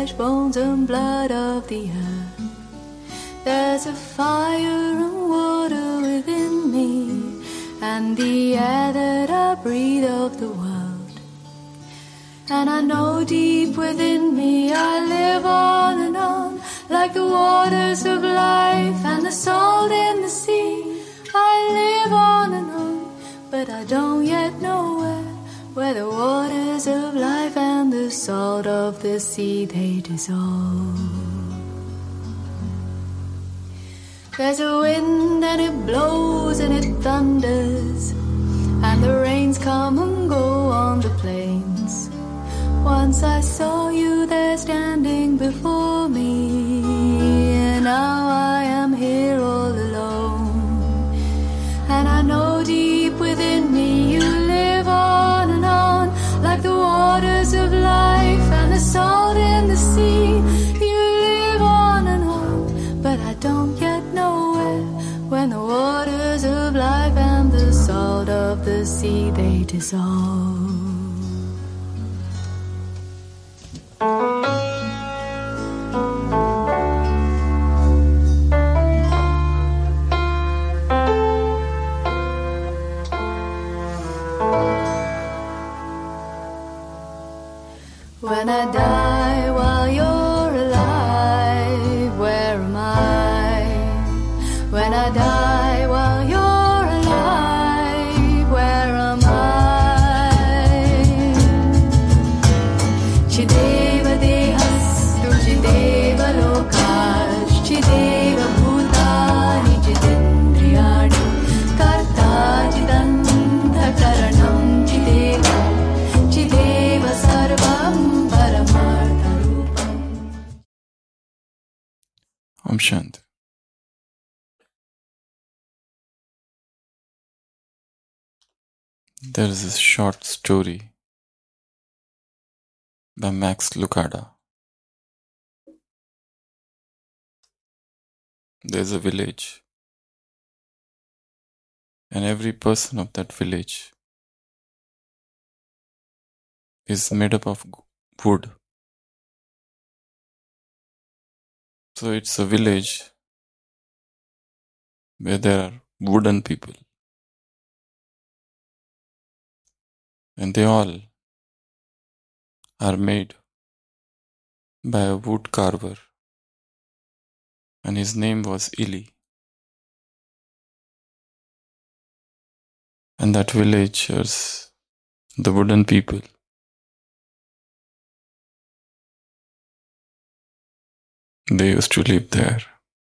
flesh, bones and blood of the earth. There's a fire and water within me, and the air that I breathe of the world. And I know deep within me I live on and on, like the waters of life and the salt in the sea. I live on and on, but I don't yet know where the waters of life and the salt of the sea they dissolve. There's a wind and it blows and it thunders, and the rains come and go on the plains. Once I saw you there standing before me, and now I am here all alone. And I know deep within me you live on and on, like the waters of life and the salt in the sea. You live on and on, but I don't yet know when the waters of life and the salt of the sea they dissolve. When I die while you're alive, where am I? When I die while you're alive, where am I? Chideva dehastu, chideva lokash, chideva bhutani, chidendriyani, karta chidanta karanam, chideva, chideva sarvam. Om Shanti. There is a short story by Max Lucado. There is a village, and every person of that village is made up of wood. So it's a village where there are wooden people, and they all are made by a wood carver, and his name was Ili. And that villagers, the wooden people, they used to live there.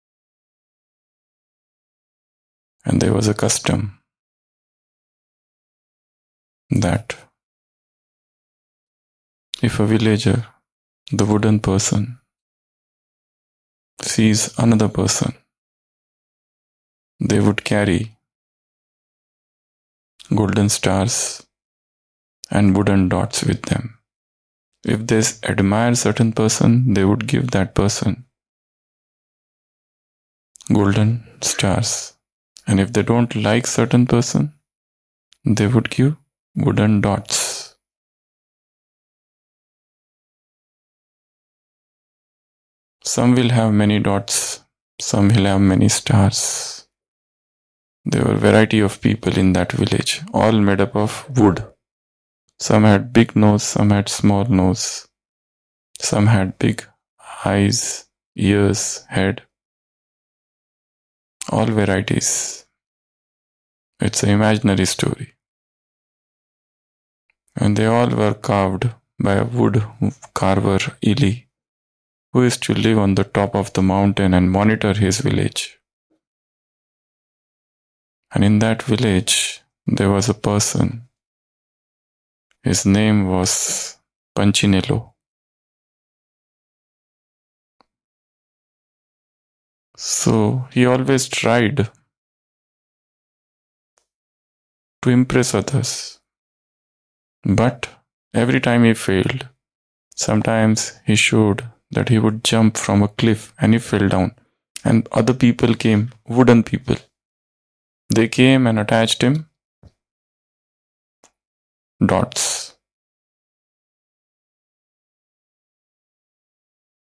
And there was a custom that if a villager, the wooden person, sees another person, they would carry golden stars and wooden dots with them. If they admire a certain person, they would give that person golden stars. And if they don't like certain person, they would give wooden dots. Some will have many dots, some will have many stars. There were a variety of people in that village, all made up of wood. Some had big nose, some had small nose. Some had big eyes, ears, head. All varieties. It's an imaginary story. And they all were carved by a wood carver, Ili, who used to live on the top of the mountain and monitor his village. And in that village, there was a person. His name was Punchinello. So he always tried to impress others. But every time he failed. Sometimes he showed that he would jump from a cliff and he fell down. And other people came, wooden people. They came and attached him dots.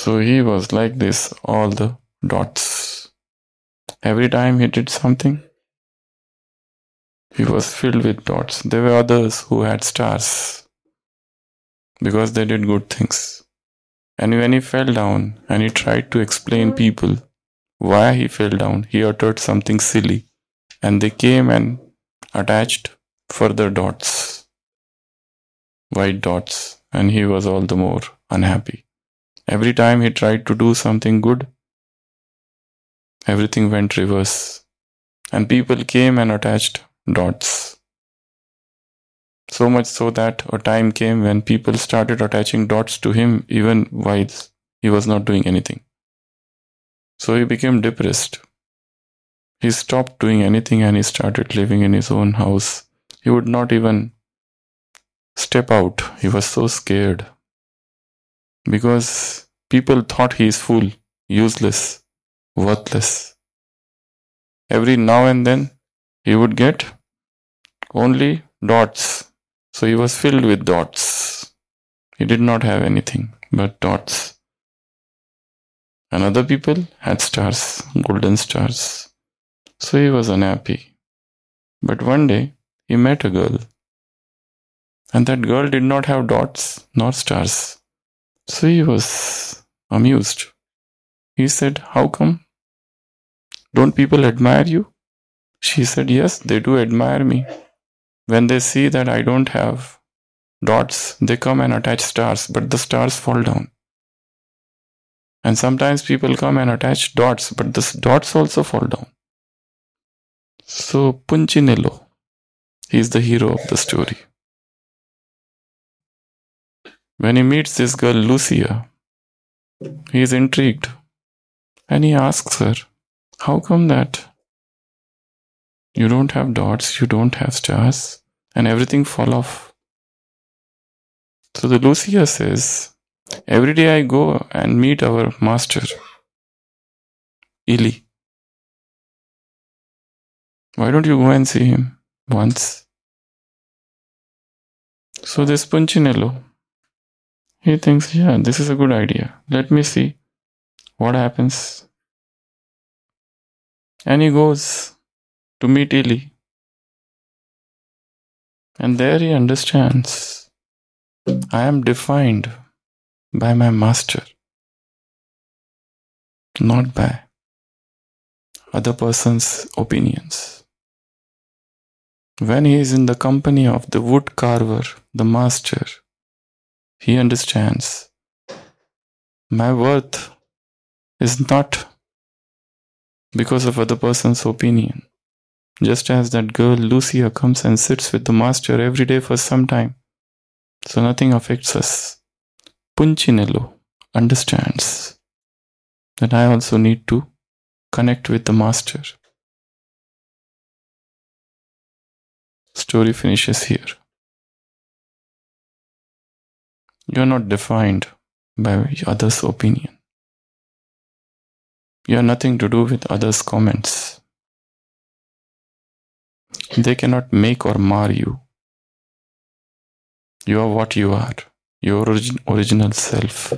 So he was like this, all the dots. Every time he did something, he was filled with dots. There were others who had stars because they did good things. And when he fell down and he tried to explain people why he fell down, he uttered something silly. And they came and attached further dots, white dots, and he was all the more unhappy. Every time he tried to do something good, everything went reverse. And people came and attached dots. So much so that a time came when people started attaching dots to him even while he was not doing anything. So he became depressed. He stopped doing anything and he started living in his own house. He would not even step out. He was so scared. Because people thought he is fool, useless, worthless. Every now and then he would get only dots. So he was filled with dots. He did not have anything but dots. And other people had stars, golden stars. So he was unhappy. But one day he met a girl. And that girl did not have dots nor stars. So he was amused. He said, "How come? Don't people admire you?" She said, "Yes, they do admire me. When they see that I don't have dots, they come and attach stars, but the stars fall down. And sometimes people come and attach dots, but the dots also fall down." So Punchinello, he is the hero of the story. When he meets this girl Lucia, he is intrigued and he asks her, "How come that you don't have dots, you don't have stars, and everything fall off?" So the Lucia says, "Every day I go and meet our master, Ili. Why don't you go and see him once?" So this Punchinello, he thinks, "Yeah, this is a good idea. Let me see what happens." And he goes to meet Ili. And there he understands, I am defined by my master, not by other person's opinions. When he is in the company of the wood carver, the master, he understands my worth is not because of other person's opinion. Just as that girl Lucia comes and sits with the master every day for some time, so nothing affects us. Punchinello understands that I also need to connect with the master. Story finishes here. You are not defined by others' opinion. You have nothing to do with others' comments. They cannot make or mar you. You are what you are, your original self.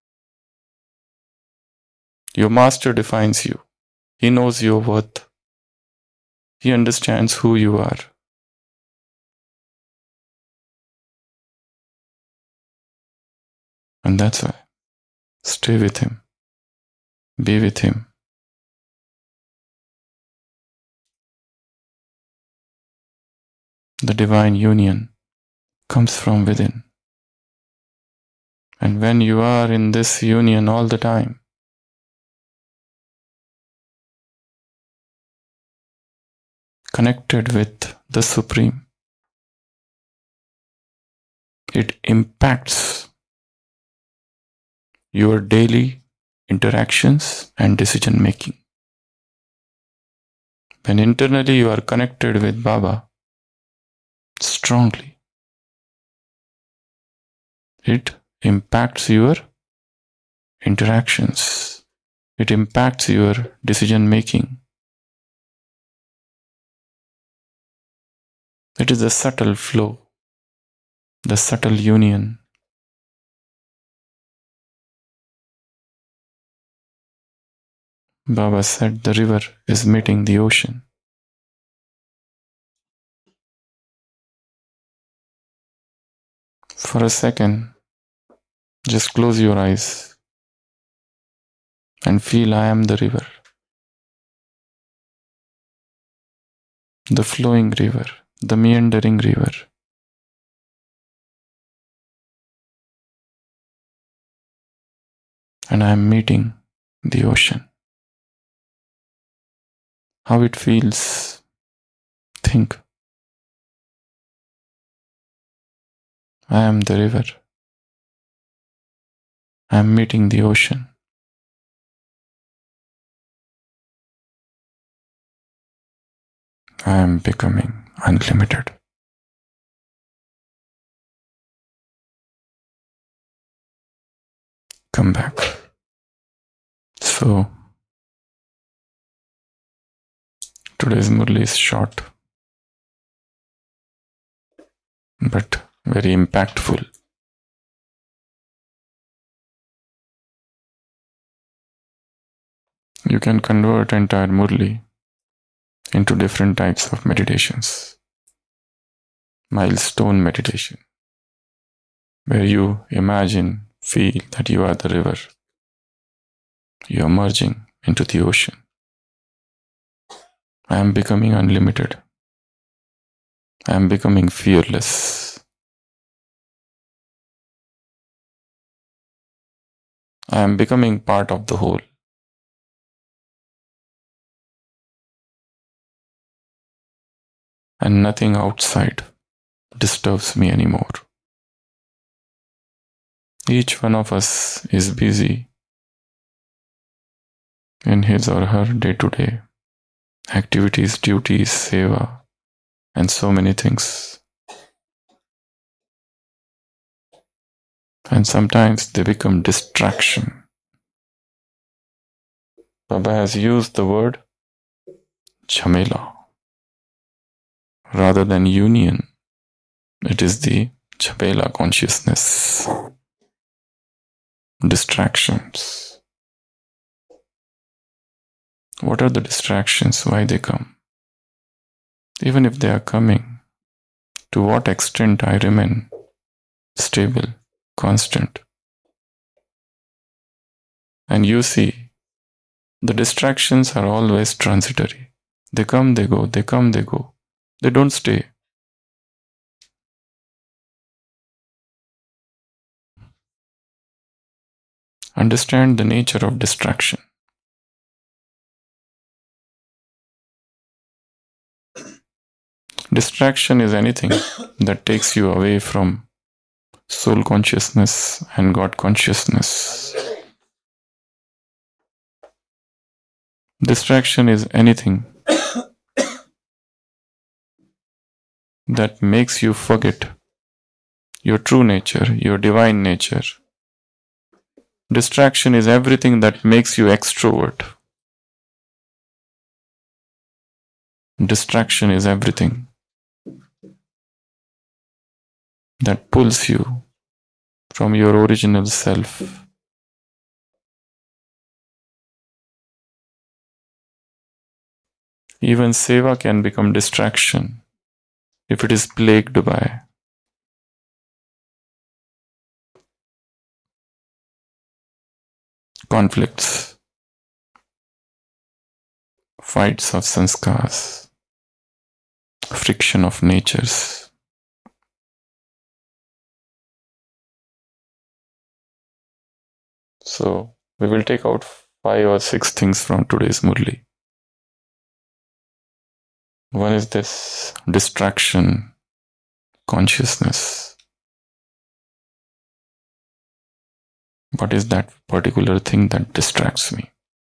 Your master defines you. He knows your worth. He understands who you are. And that's why. Stay with him. Be with him. The divine union comes from within. And when you are in this union all the time, connected with the Supreme, it impacts your daily interactions and decision making. When internally you are connected with Baba strongly, it impacts your interactions. It impacts your decision making. It is a subtle flow, the subtle union. Baba said the river is meeting the ocean. For a second, just close your eyes and feel I am the river. The flowing river, the meandering river. And I am meeting the ocean. How it feels, think. I am the river. I am meeting the ocean. I am becoming unlimited. Come back. So, today's Murli is short, but very impactful. You can convert entire Murli into different types of meditations. Milestone meditation, where you imagine, feel that you are the river. You are merging into the ocean. I am becoming unlimited. I am becoming fearless. I am becoming part of the whole. And nothing outside disturbs me anymore. Each one of us is busy in his or her day-to-day activities, duties, seva, and so many things. And sometimes they become distraction. Baba has used the word Jhamela. Rather than union, it is the Jhamela consciousness. Distractions. What are the distractions? Why they come? Even if they are coming, to what extent I remain stable, constant? And you see, the distractions are always transitory. They come, they go, they come, they go. They don't stay. Understand the nature of distraction. Distraction is anything that takes you away from soul consciousness and God consciousness. Distraction is anything that makes you forget your true nature, your divine nature. Distraction is everything that makes you extrovert. Distraction is everything that pulls you from your original self. Even seva can become distraction if it is plagued by conflicts, fights of sanskars, friction of natures. So, we will take out 5 or 6 things from today's Murli. One is this distraction consciousness. What is that particular thing that distracts me?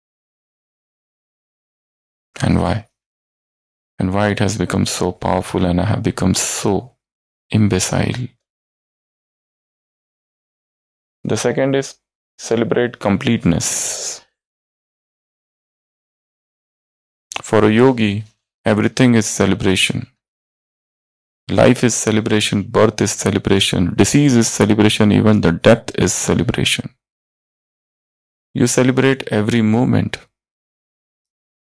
And why? And why it has become so powerful and I have become so imbecile? The second is celebrate completeness. For a yogi, everything is celebration. Life is celebration, birth is celebration, disease is celebration, even the death is celebration. You celebrate every moment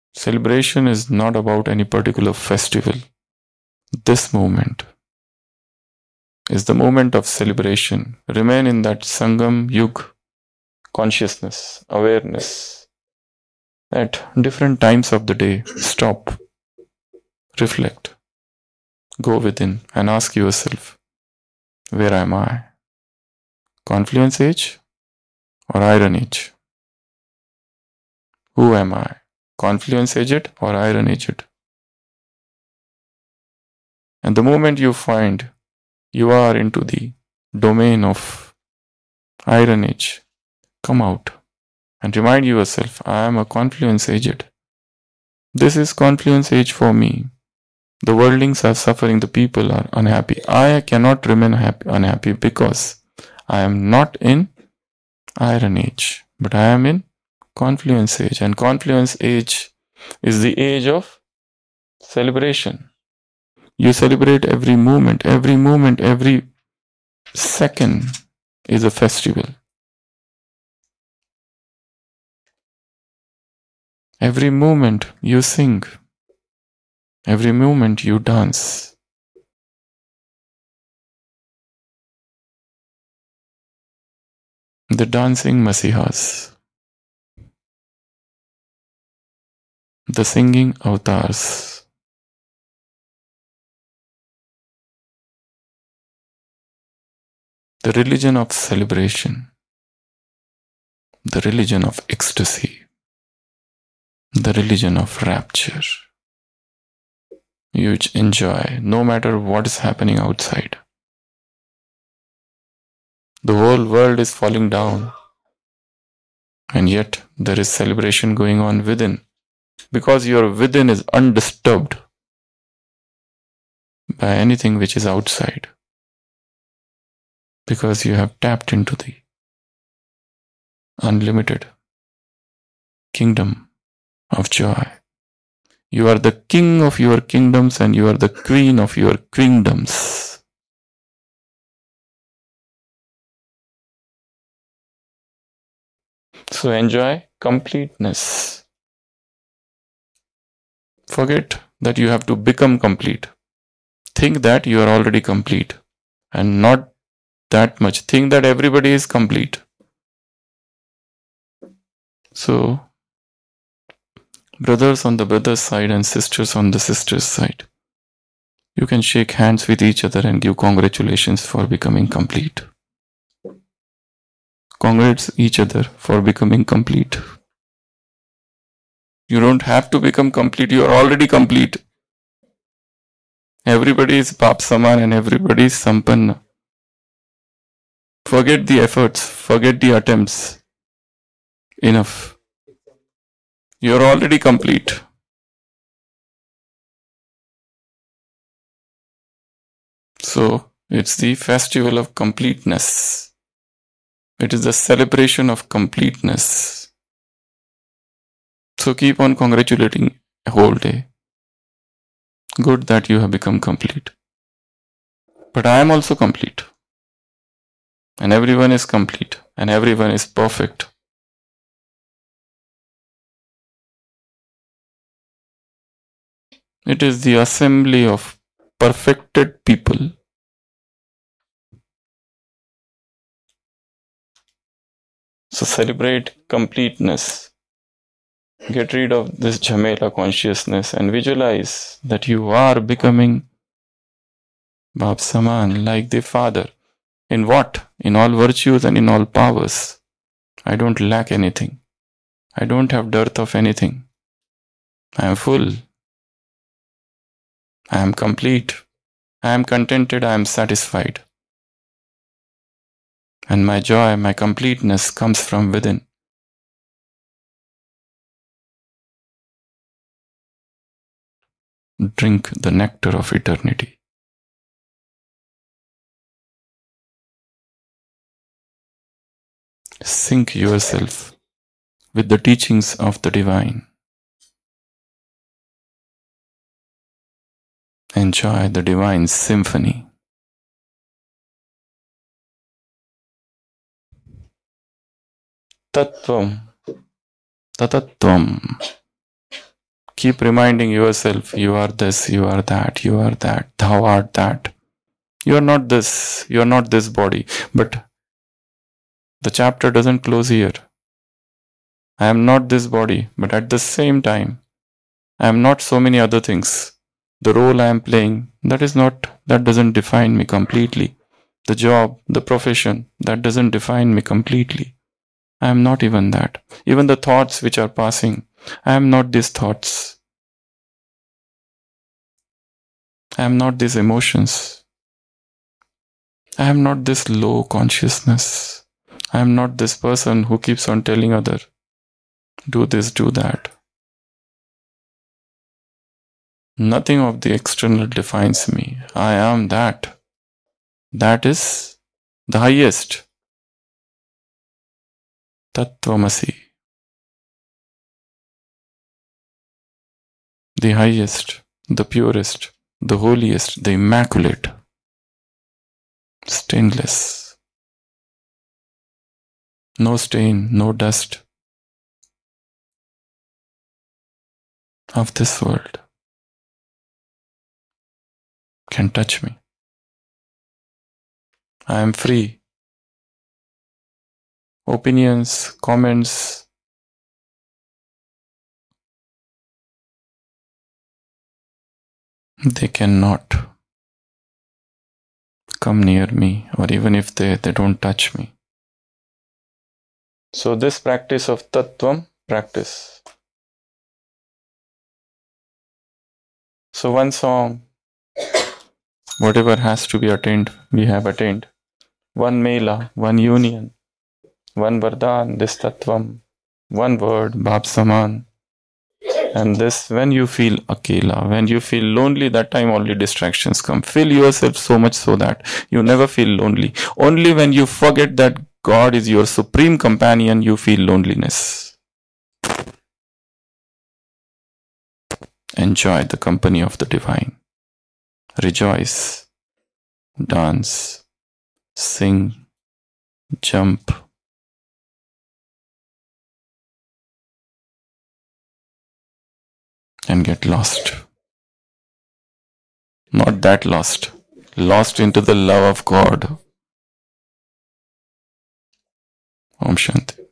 Celebration is not about any particular festival. This moment is the moment of celebration. Remain in that Sangam Yug consciousness, awareness. At different times of the day, stop, reflect, go within and ask yourself, where am I? Confluence age or iron age? Who am I? Confluence aged or iron aged? And the moment you find you are into the domain of iron age, come out and remind yourself, I am a confluence aged. This is confluence age for me. The worldlings are suffering, the people are unhappy. I cannot remain unhappy because I am not in iron age, but I am in confluence age. And confluence age is the age of celebration. You celebrate every moment, every second is a festival. Every moment you sing, every moment you dance. The dancing Masihas, the singing avatars. The religion of celebration, the religion of ecstasy, the religion of rapture. You enjoy no matter what is happening outside. The whole world is falling down, and yet there is celebration going on within, because your within is undisturbed by anything which is outside, because you have tapped into the unlimited kingdom of joy. You are the king of your kingdoms and you are the queen of your kingdoms. So enjoy completeness. Forget that you have to become complete. Think that you are already complete and not that much. Think that everybody is complete. So, brothers on the brother's side and sisters on the sister's side, you can shake hands with each other and give congratulations for becoming complete. Congrats each other for becoming complete. You don't have to become complete, you are already complete. Everybody is Bap Saman and everybody is Sampanna. Forget the efforts, forget the attempts. Enough. You are already complete. So, it's the festival of completeness. It is the celebration of completeness. So keep on congratulating a whole day. Good that you have become complete. But I am also complete. And everyone is complete. And everyone is perfect. It is the assembly of perfected people. So celebrate completeness. Get rid of this Jhamela consciousness and visualize that you are becoming Bap Saman, like the Father. In what? In all virtues and in all powers. I don't lack anything. I don't have dearth of anything. I am full. I am complete. I am contented. I am satisfied. And my joy, my completeness comes from within. Drink the nectar of eternity. Sink yourself with the teachings of the divine. Enjoy the divine symphony. Tattvam, tatatvam, Keep reminding yourself, you are this, you are that, you are that, thou art that. You are not this, you are not this body. But the chapter doesn't close here. I am not this body, but at the same time, I am not so many other things. The role I am playing, that doesn't define me completely. The job, the profession, that doesn't define me completely. I am not even that. Even the thoughts which are passing, I am not these thoughts. I am not these emotions. I am not this low consciousness. I am not this person who keeps on telling others, do this, do that. Nothing of the external defines me. I am that. That is the highest. Tattvamasi. The highest, the purest, the holiest, the immaculate, stainless. No stain, no dust of this world can touch me. I am free. Opinions, comments, they cannot come near me, or even if they don't touch me. So this practice of Tattvam practice. So one song, whatever has to be attained, we have attained. One Mela, one union, one Vardhan, this Tattvam, one word, Bhab Saman. And this, when you feel akela, when you feel lonely, that time only distractions come. Fill yourself so much so that you never feel lonely. Only when you forget that God is your supreme companion, you feel loneliness. Enjoy the company of the divine. Rejoice, dance, sing, jump. And get lost. Not that lost. Lost into the love of God. Om Shanti.